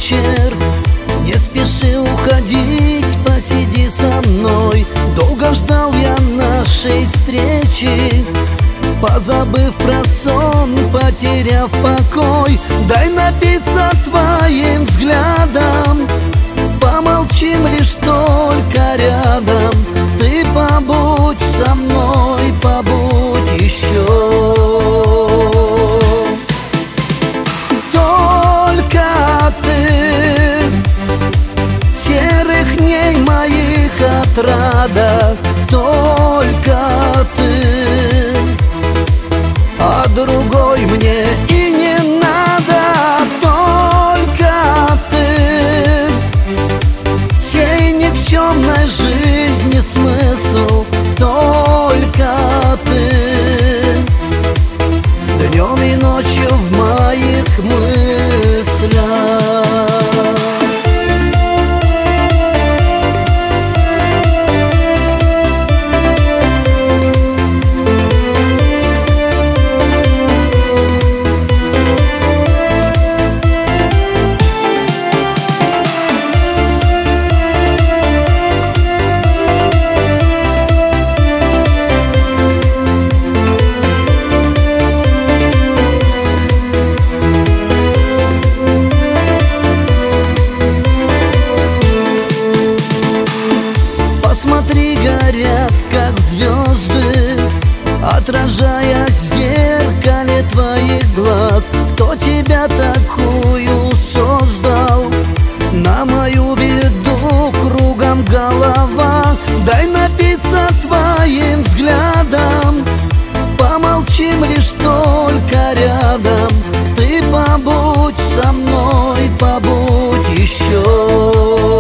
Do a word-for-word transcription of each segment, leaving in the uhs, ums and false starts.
вечер, не спеши уходить, посиди со мной. Долго ждал я нашей встречи, позабыв про сон, потеряв покой. Дай напиться твоим взглядом, помолчим лишь только рядом. Ты побудь со мной, побудь еще. Только ты, серых дней моих отрада, только ты, а другой мне и не надо. Только ты, всей никчемной жизни смысл, только ты, днем и ночью в моих мыслях. Посмотри, горят как звезды, отражаясь в зеркале твоих глаз. Кто тебя такую создал? На мою беду кругом голова. Дай напиться твоим взглядом, помолчим лишь только рядом. Ты побудь со мной, побудь еще.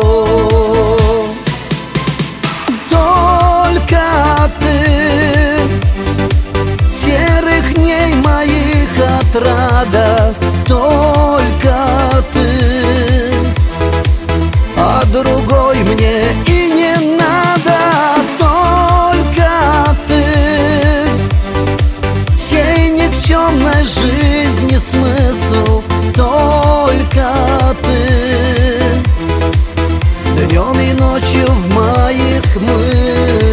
Отрада, только ты, а другой мне и не надо. Только ты, всей никчемной жизни смысл, только ты, днем и ночью в моих мыслях.